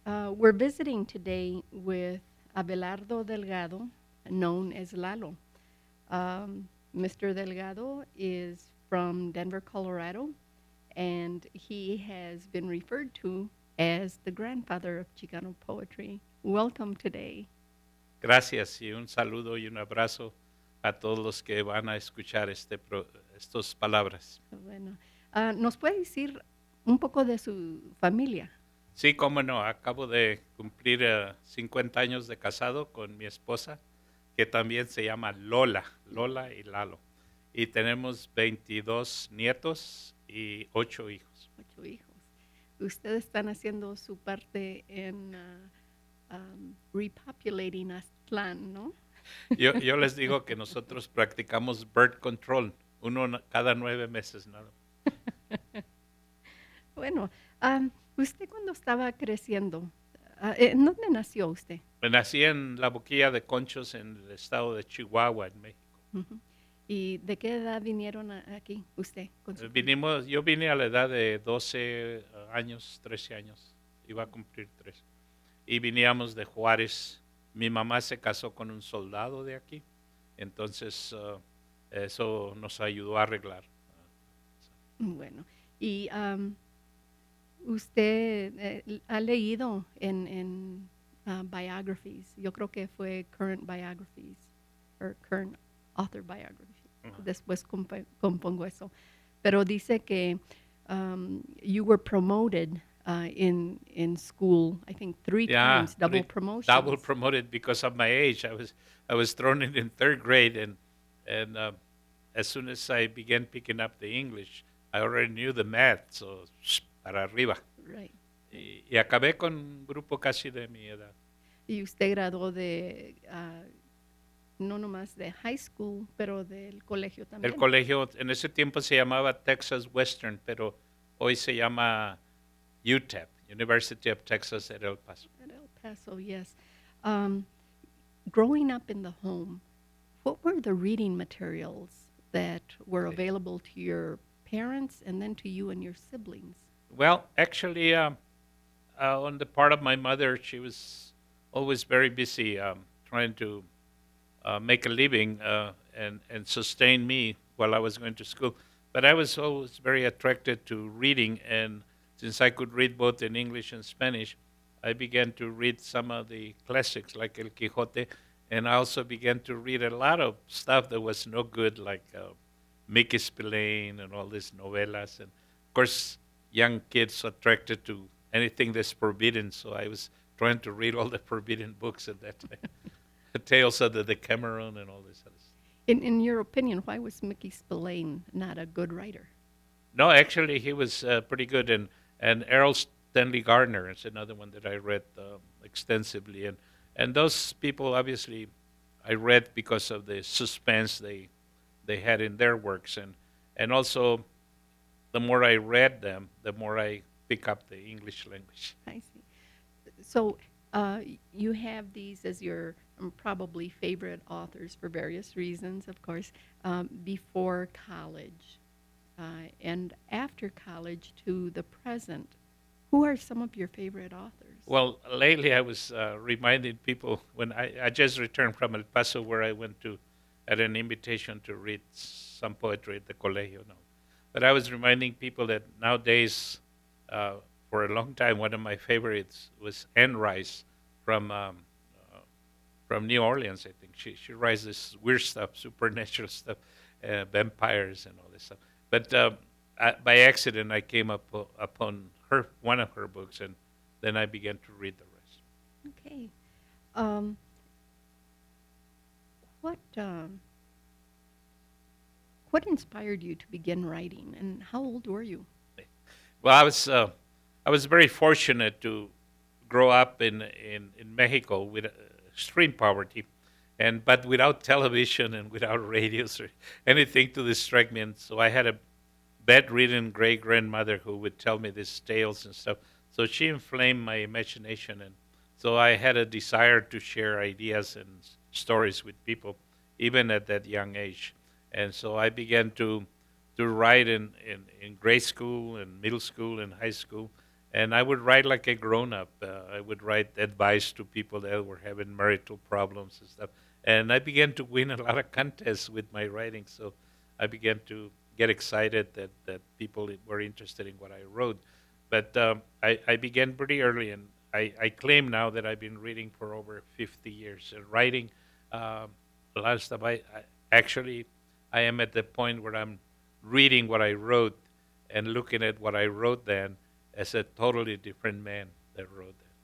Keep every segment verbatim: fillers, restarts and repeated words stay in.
Uh, we're visiting today with Abelardo Delgado, known as Lalo. Um, mister Delgado is from Denver, Colorado, and he has been referred to as the grandfather of Chicano poetry. Welcome today. Gracias y un saludo y un abrazo a todos los que van a escuchar este pro, estas palabras. Bueno, ah, ¿nos puede decir un poco de su familia? Sí, cómo no, acabo de cumplir eh, cincuenta años de casado con mi esposa, que también se llama Lola, Lola y Lalo. Y tenemos veintidós nietos y ocho hijos. Ocho hijos. Ustedes están haciendo su parte en uh, um, repopulating Aztlán, ¿no? Yo, yo les digo que nosotros practicamos birth control, uno na- cada nueve meses nada. Bueno, um, usted cuando estaba creciendo, ah, ¿en dónde nació usted? Me nací en la Boquilla de Conchos en el estado de Chihuahua, en México. Ujú. ¿Y de qué edad vinieron a- aquí usted con su Eh, familia? Vinimos, yo vine a la edad de doce eh, años, trece años, iba a cumplir tres. Y veníamos de Juárez. Mi mamá se casó con un soldado de aquí, entonces uh, eso nos ayudó a arreglar. Bueno, y um, usted eh, ha leído en, en ah, biographies, yo creo que fue current biographies, or current author biography. Uh, Después comp- compongo eso. Pero dice que um, you were promoted uh, in, in school, I think three yeah, times, double three, double promotions. promoted because of my age. I was I was thrown in in third grade, and and uh, as soon as I began picking up the English, I already knew the math, so para arriba. Right, right. Y, y acabé con un grupo casi de mi edad. Y usted graduó de, ah, no nomás de high school, pero del colegio El también. colegio en ese tiempo se llamaba Texas Western, pero hoy se llama U T E P, University of Texas at El Paso. At El Paso, yes. Um, growing up in the home, what were the reading materials that were Sí. available to your parents and then to you and your siblings? Well, actually, um, uh, on the part of my mother, she was always very busy um, trying to uh, make a living uh, and and sustain me while I was going to school. But I was always very attracted to reading, and since I could read both in English and Spanish, I began to read some of the classics like El Quijote, and I also began to read a lot of stuff that was no good, like uh, Mickey Spillane and all these novelas, and of course, young kids attracted to anything that's forbidden. So I was trying to read all the forbidden books at that time. Tales of the Decameron and all this other stuff. In, in your opinion, why was Mickey Spillane not a good writer? No, actually, he was uh, pretty good, and and Errol Stanley Gardner is another one that I read um, extensively, and and those people obviously I read because of the suspense they they had in their works, and and also the more I read them, the more I pick up the English language. I see. So uh, you have these as your um, probably favorite authors for various reasons, of course, um, before college uh, and after college to the present. Who are some of your favorite authors? Well, lately I was uh, reminding people when I, I just returned from El Paso, where I went to at an invitation to read some poetry at the Colegio. No, but I was reminding people that nowadays, uh, for a long time, one of my favorites was Anne Rice from um, uh, from New Orleans. I think she she writes this weird stuff, supernatural stuff, uh, vampires and all this stuff. But uh, I, by accident, I came up upon her one of her books, and then I began to read the rest. Okay. Um, what um, what inspired you to begin writing, and how old were you? Well, I was uh, I was very fortunate to grow up in in, in Mexico with uh, extreme poverty, and but without television and without radios or anything to distract me. And so I had a bedridden great grandmother who would tell me these tales and stuff. So she inflamed my imagination, and so I had a desire to share ideas and s- stories with people, even at that young age. And so I began to to write in, in, in grade school and middle school and high school. And I would write like a grown up. Uh, I would write advice to people that were having marital problems and stuff. And I began to win a lot of contests with my writing. So I began to get excited that, that people were interested in what I wrote. But um, I, I began pretty early, and I, I claim now that I've been reading for over fifty years and writing um, a lot of stuff. I, I actually I am at the point where I'm reading what I wrote and looking at what I wrote then as a totally different man that wrote that.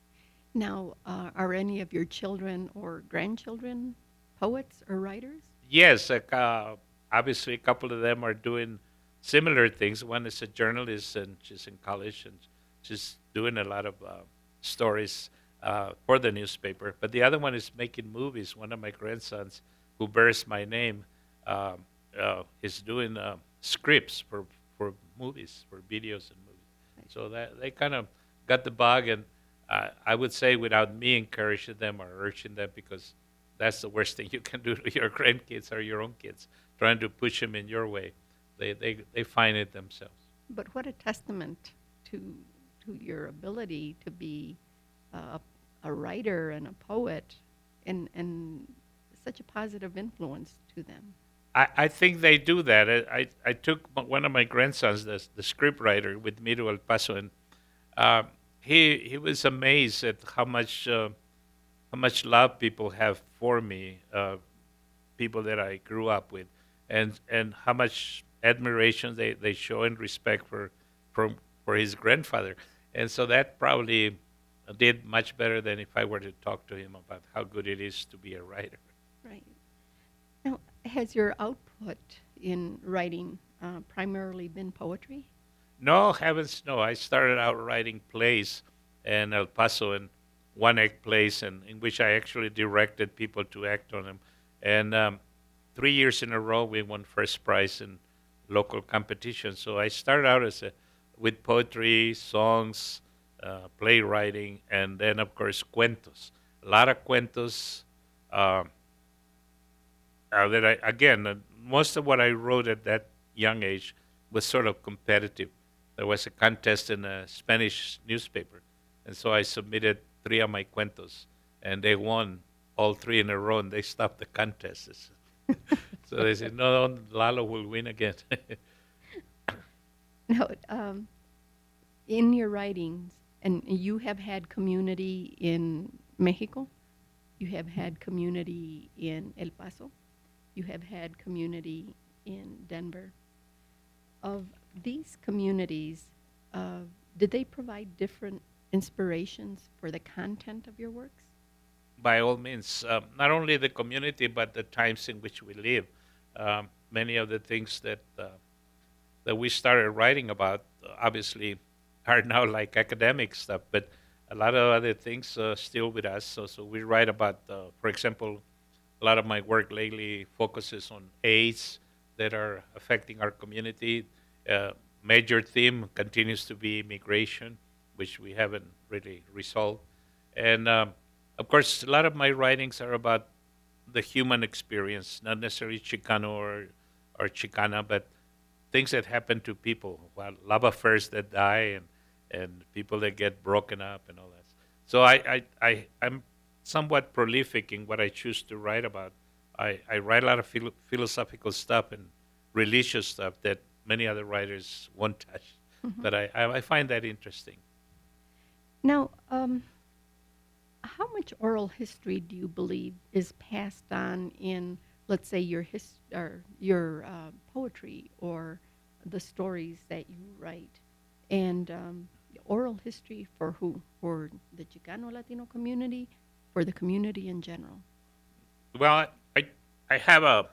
Now, uh, are any of your children or grandchildren poets or writers? Yes, like, uh, obviously a couple of them are doing similar things. One is a journalist and she's in college and she's doing a lot of uh, stories uh, for the newspaper. But the other one is making movies. One of my grandsons, who bears my name, um, uh, is doing uh, scripts for, for movies, for videos and movies. So that they kind of got the bug, and uh, I would say without me encouraging them or urging them, because that's the worst thing you can do to your grandkids or your own kids, trying to push them in your way. They they they find it themselves. But what a testament to to your ability to be uh, a writer and a poet, and and such a positive influence to them. I, I think they do that. I, I, I took m- one of my grandsons, the, the script writer, with me to El Paso, and uh, he he was amazed at how much uh, how much love people have for me, uh, people that I grew up with, and and how much admiration they, they show and respect for for for his grandfather, and so that probably did much better than if I were to talk to him about how good it is to be a writer. Right. Now, has your output in writing uh, primarily been poetry? No, heavens no. I started out writing plays in El Paso, and one act plays, and in which I actually directed people to act on them. And um, three years in a row, we won first prize in local competitions. So I started out as a with poetry, songs, uh, playwriting, and then of course cuentos. A lot of cuentos. Uh, uh, that I again, uh, most of what I wrote at that young age was sort of competitive. There was a contest in a Spanish newspaper, and so I submitted three of my cuentos, and they won all three in a row, and they stopped the contest. So they said, "No, no, Lalo will win again." No, um, in your writings, and you have had community in Mexico, you have had community in El Paso, you have had community in Denver. Of these communities, uh, did they provide different inspirations for the content of your works? By all means, um, not only the community, but the times in which we live. Um, many of the things that uh, that we started writing about, uh, obviously, are now like academic stuff, but a lot of other things uh, still with us. So, so we write about, uh, for example, a lot of my work lately focuses on AIDS that are affecting our community. Uh, major theme continues to be immigration, which we haven't really resolved. And um, of course, a lot of my writings are about the human experience, not necessarily Chicano or, or Chicana, but things that happen to people, well, love affairs that die, and, and people that get broken up and all that. So I, I, I, I'm somewhat prolific in what I choose to write about. I, I write a lot of philo- philosophical stuff and religious stuff that many other writers won't touch. Mhm. But I, I, I find that interesting. Now, um, how much oral history do you believe is passed on in, let's say, your his or your uh, poetry or the stories that you write, and um, oral history for who? For the Chicano Latino community, for the community in general? Well, I, I have a,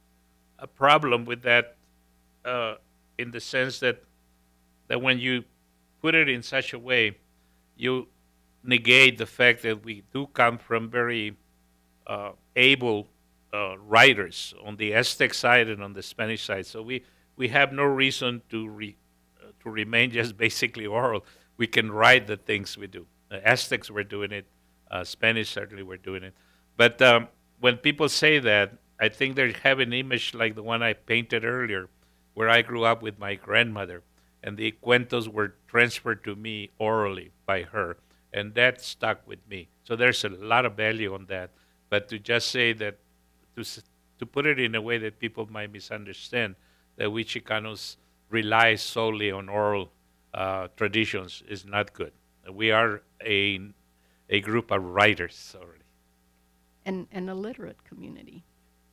a problem with that uh, in the sense that that when you put it in such a way, you negate the fact that we do come from very uh, able uh, writers on the Aztec side and on the Spanish side. So we, we have no reason to re, uh, to remain just basically oral. We can write the things we do. The Aztecs were doing it. Uh, Spanish certainly were doing it. But um, when people say that, I think they have an image like the one I painted earlier, where I grew up with my grandmother. and the cuentos were transferred to me orally by her, and that stuck with me. So there's a lot of value on that. But to just say that, to s- to put it in a way that people might misunderstand, that we Chicanos rely solely on oral uh, traditions is not good. We are a a group of writers already. And an illiterate community,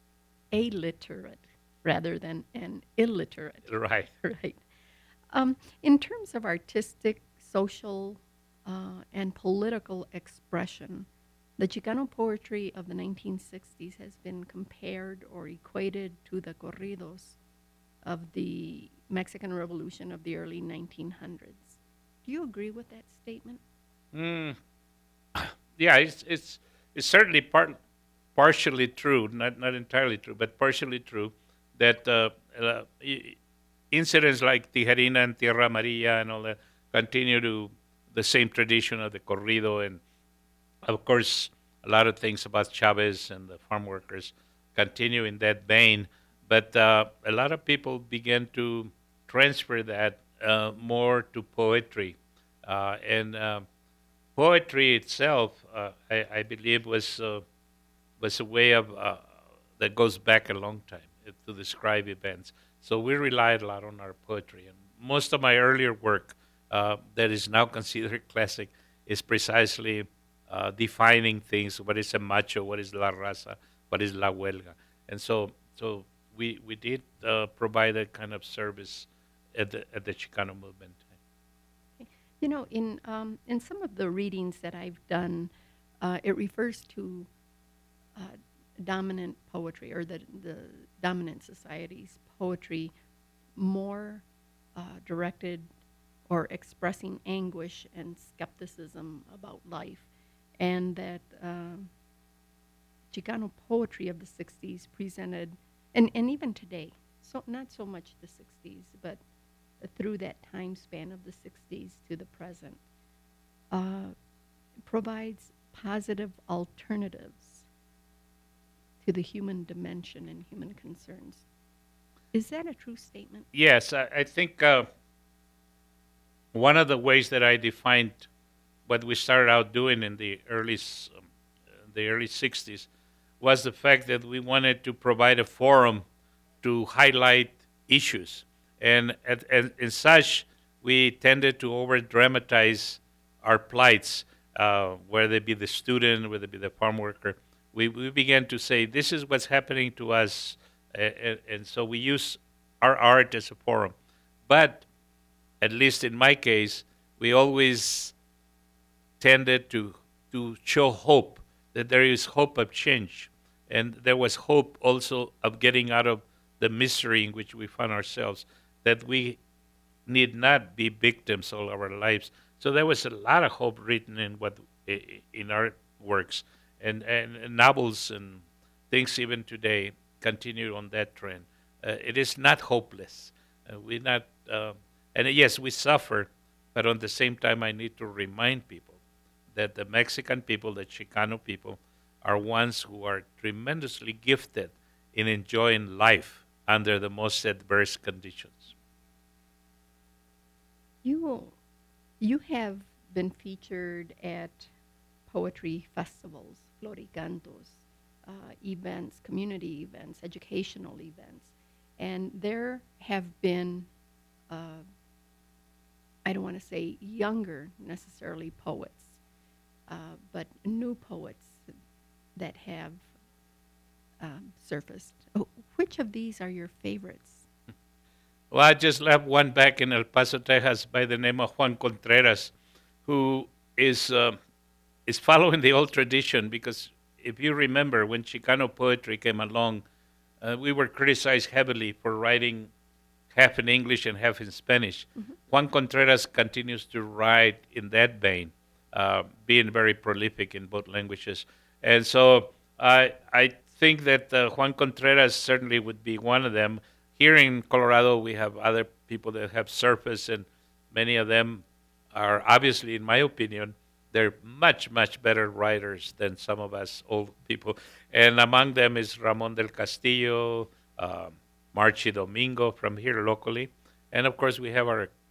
illiterate rather than an illiterate, Right. right? Um, in terms of artistic, social, uh, and political expression, the Chicano poetry of the nineteen sixties has been compared or equated to the corridos of the Mexican Revolution of the early nineteen hundreds. Do you agree with that statement? Mm, yeah, it's it's it's certainly part partially true, not not entirely true, but partially true that uh, uh, i- incidents like Tijerina and Tierra Amarilla and all that continue to the same tradition of the corrido, and of course a lot of things about Chavez and the farm workers continue in that vein. But uh, a lot of people began to transfer that uh, more to poetry, uh, and uh, poetry itself, uh, I, I believe, was uh, was a way of uh, that goes back a long time uh, to describe events. So we relied a lot on our poetry, and most of my earlier work uh, that is now considered classic is precisely uh, defining things. What is a macho? What is la raza? What is la huelga? And so, so we we did uh, provide that kind of service at the at the Chicano movement. You know, in um, in some of the readings that I've done, uh, it refers to uh, dominant poetry or the the dominant society's poetry more uh, directed or expressing anguish and skepticism about life, and that uh, Chicano poetry of the sixties presented, and, and even today, so not so much the sixties, but through that time span of the sixties to the present, uh, provides positive alternatives to the human dimension and human concerns. Is that a true statement? Yes, I, I think uh, one of the ways that I defined what we started out doing in the early s- um, the early sixties was the fact that we wanted to provide a forum to highlight issues, and at, and in such we tended to over dramatize our plights, uh, whether it be the student, whether it be the farm worker. We we began to say this is what's happening to us, and, and so we use our art as a forum. But at least in my case, we always tended to to show hope that there is hope of change, and there was hope also of getting out of the misery in which we found ourselves. That we need not be victims all our lives. So there was a lot of hope written in what in our works, and and, and novels and things even today continue on that trend. Uh, it is not hopeless. Uh, we not uh, and yes, we suffer, but on the same time, I need to remind people that the Mexican people, the Chicano people, are ones who are tremendously gifted in enjoying life under the most adverse conditions. You you have been featured at poetry festivals, floricantos, uh, events, community events, educational events, and there have been uh, I don't want to say younger necessarily poets, uh, but new poets that have um, surfaced. Oh, which of these are your favorites? Well, I just left one back in El Paso, Texas, by the name of Juan Contreras, who is uh, is following the old tradition. Because if you remember, when Chicano poetry came along, uh, we were criticized heavily for writing half in English and half in Spanish. Mhm. Juan Contreras continues to write in that vein, uh, being very prolific in both languages. And so I I think that uh, Juan Contreras certainly would be one of them. Here in Colorado, we have other people that have surfaced, and many of them are obviously, in my opinion, they're much, much better writers than some of us old people. And among them is Ramon del Castillo, um, Marchi Domingo from here locally. And of course, we have our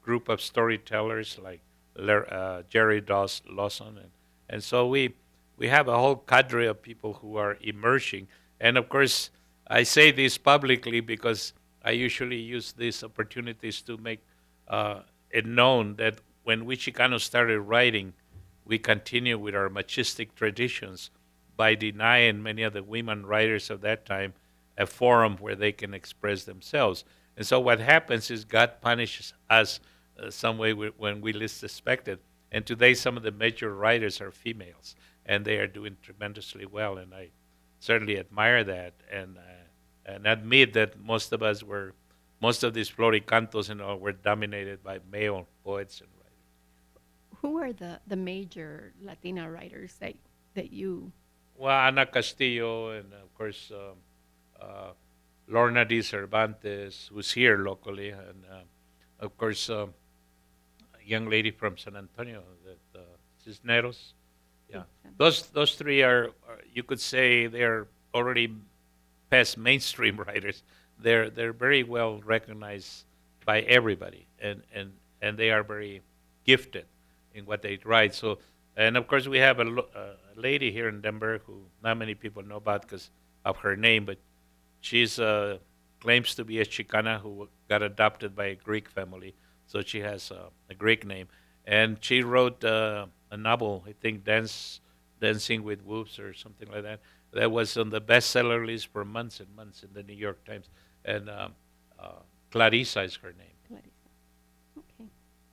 group of storytellers like Ler- uh, Jerry Doss Lawson, and and so we we have a whole cadre of people who are emerging. And of course, I say this publicly because I usually use these opportunities to make uh, it known that when we Chicanos started writing, we continue with our machistic traditions by denying many of the women writers of that time a forum where they can express themselves. And so what happens is God punishes us uh, some way we, when we least expect it. And today, some of the major writers are females, and they are doing tremendously well. And I certainly admire that, and uh, and admit that most of us were, most of these floricantos, you know, were dominated by male poets and writers. Who are the, the major Latina writers that that you? Well, Ana Castillo, and of course um, uh, Lorna D. Cervantes, who's here locally, and uh, of course um, a young lady from San Antonio, that uh, Cisneros. Yeah, those those three are, are, you could say, they're already past mainstream writers. They're they're very well recognized by everybody, and and and they are very gifted in what they write. So, and of course, we have a, lo- a lady here in Denver who not many people know about because of her name, but she's uh, claims to be a Chicana who got adopted by a Greek family, so she has uh, a Greek name, and she wrote uh, a novel, I think, Dance, Dancing with Wolves or something like that. That was on the bestseller list for months and months in the New York Times, and um, uh, Clarissa is her name. Clarissa. Okay.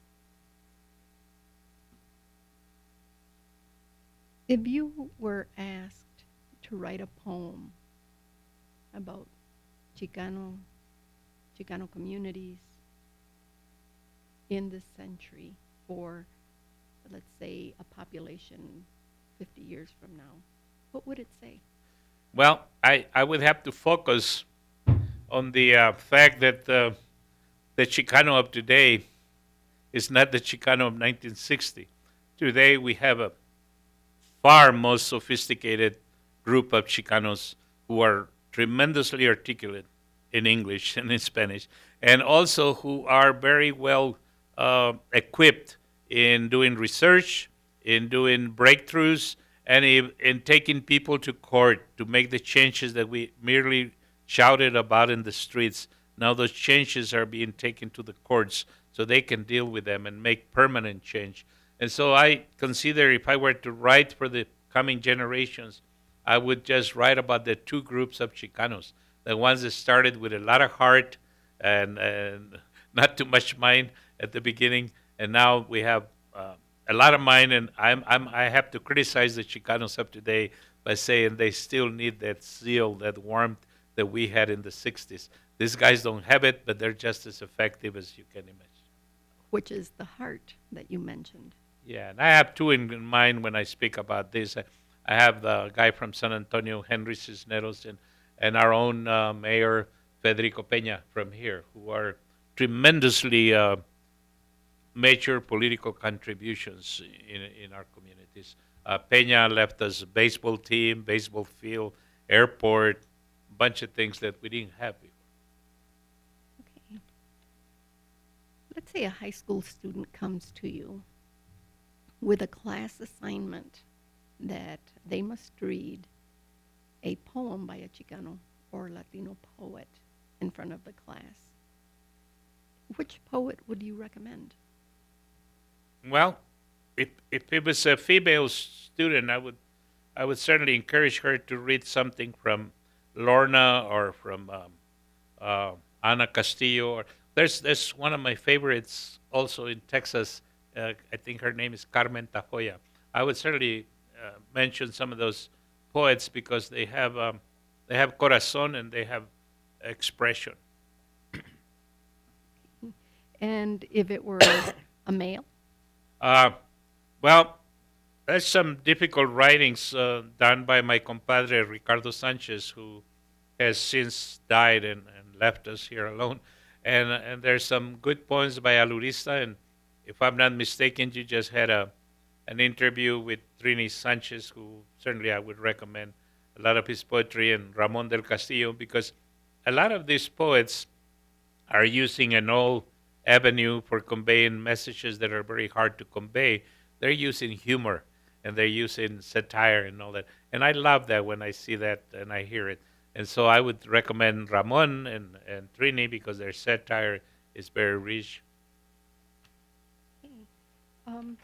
If you were asked to write a poem about Chicano, Chicano communities in this century for, let's say, a population fifty years from now, what would it say? Well, I, I would have to focus on the uh, fact that uh, the Chicano of today is not the Chicano of nineteen sixty. Today we have a far more sophisticated group of Chicanos who are tremendously articulate in English and in Spanish, and also who are very well uh, equipped in doing research, in doing breakthroughs, and in, in taking people to court to make the changes that we merely shouted about in the streets. Now those changes are being taken to the courts so they can deal with them and make permanent change. And so I consider if I were to write for the coming generations, I would just write about the two groups of Chicanos, the ones that started with a lot of heart and, and not too much mind at the beginning, and now we have uh, a lot of mind, and I'm, I'm, I have to criticize the Chicanos of today by saying they still need that zeal, that warmth that we had in the sixties. These guys don't have it, but they're just as effective as you can imagine. Which is the heart that you mentioned. Yeah, and I have two in mind when I speak about this. I, I have the guy from San Antonio, Henry Cisneros, and, and our own uh, mayor, Federico Peña, from here, who are tremendously uh, major political contributions in, in our communities. Uh, Peña left us a baseball team, baseball field, airport, a bunch of things that we didn't have before. Okay. Let's say a high school student comes to you with a class assignment that they must read a poem by a Chicano or Latino poet in front of the class. Which poet would you recommend? Well, if if it was a female student, I would I would certainly encourage her to read something from Lorna or from um, uh, Ana Castillo. Or there's there's one of my favorites also in Texas. Uh, I think her name is Carmen Tafoya. I would certainly uh, mention some of those poets because they have um, they have corazón and they have expression. And if it were a male? Uh, well, there's some difficult writings uh, done by my compadre Ricardo Sanchez, who has since died and, and left us here alone. And and there's some good poems by Alurista. And if I'm not mistaken, you just had a an interview with Trini Sanchez, who certainly I would recommend a lot of his poetry, and Ramon del Castillo, because a lot of these poets are using an old avenue for conveying messages that are very hard to convey. They're using humor and they're using satire and all that. And I love that when I see that and I hear it. And so I would recommend Ramon and, and Trini because their satire is very rich. Okay. Um,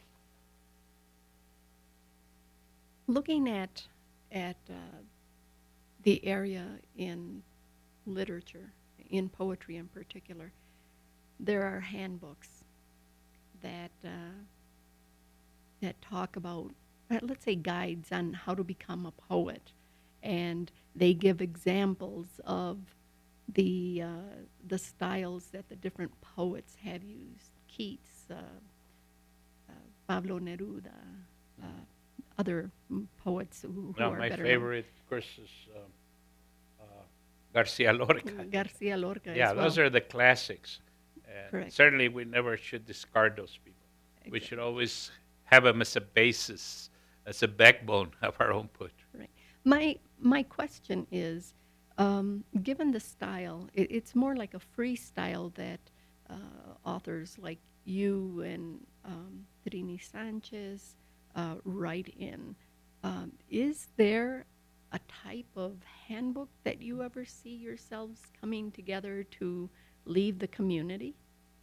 looking at at uh, the area in literature, in poetry in particular, there are handbooks that uh, that talk about, uh, let's say, guides on how to become a poet, and they give examples of the uh, the styles that the different poets have used. Keats, uh, uh, Pablo Neruda, uh, other mm, poets who, who Now, are my better favorite, of course, is um, uh, Garcia Lorca. known. Garcia Lorca Yeah, as well. those are the classics. And Correct. certainly, we never should discard those people. We Exactly. should always have them as a basis, as a backbone of our own poetry. Right. My my question is, um, given the style, it, it's more like a freestyle that uh, authors like you and um, Trini Sanchez uh, write in. Um, is there a type of handbook that you ever see yourselves coming together to leave the community?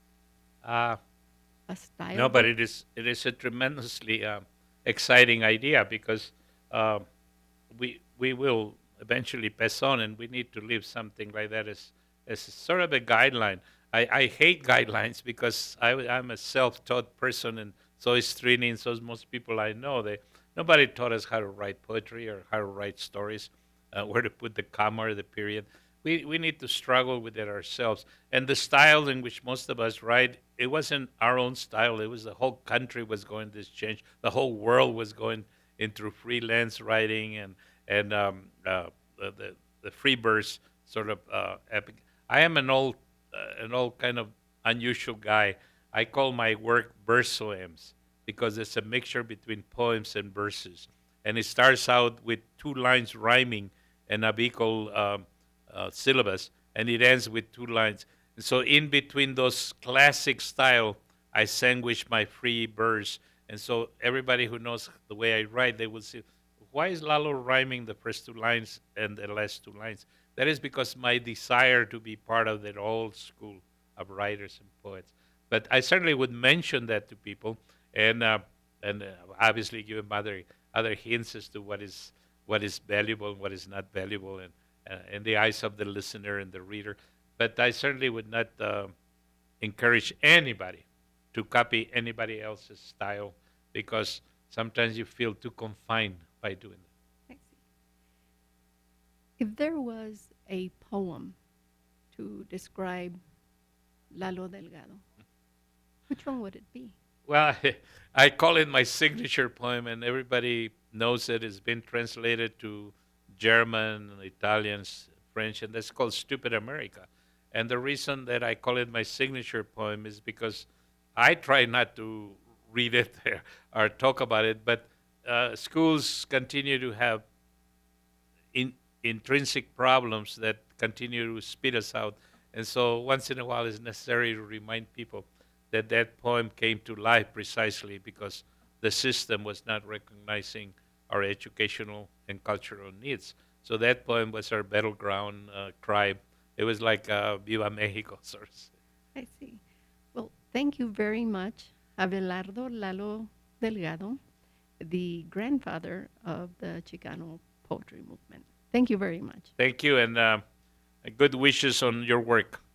Uh, A style no, but book? it is it is a tremendously um, exciting idea because um we we will eventually pass on, and we need to leave something like that as as sort of a guideline. I, I hate guidelines because I, am a self-taught person, and so is Trini, and so is most people I know. They nobody taught us how to write poetry or how to write stories, uh, where to put the comma or the period. We we need to struggle with it ourselves. And the style in which most of us write, it wasn't our own style. It was the whole country was going this change. The whole world was going into freelance writing and and um, uh, the, the the free verse sort of uh, epic. I am an old uh, an old kind of unusual guy. I call my work versoems because it's a mixture between poems and verses, and it starts out with two lines rhyming and a bical um, uh, syllabus, and it ends with two lines. And so in between those classic style, I sandwich my free verse, and so everybody who knows the way I write, they will say, why is Lalo rhyming the first two lines and the last two lines? That is because my desire to be part of that old school of writers and poets. But I certainly would mention that to people, and uh, and uh, obviously give them other other hints as to what is what is valuable and what is not valuable, and uh, in the eyes of the listener and the reader. But I certainly would not uh, encourage anybody to copy anybody else's style because sometimes you feel too confined by doing that. I see. If there was a poem to describe Lalo Delgado, which one would it be? Well, I call it my signature poem, and everybody knows it. It's been translated to German, Italian, s- French, and that's called Stupid America. And the reason that I call it my signature poem is because I try not to read it or talk about it, but uh, schools continue to have in, intrinsic problems that continue to spit us out. And so once in a while it's necessary to remind people that that poem came to life precisely because the system was not recognizing our educational and cultural needs. So that poem was our battleground uh, cry. It was like uh, Viva Mexico, sort of. I see. Well, thank you very much, Abelardo Lalo Delgado, the grandfather of the Chicano poetry movement. Thank you very much. Thank you, and uh, good wishes on your work.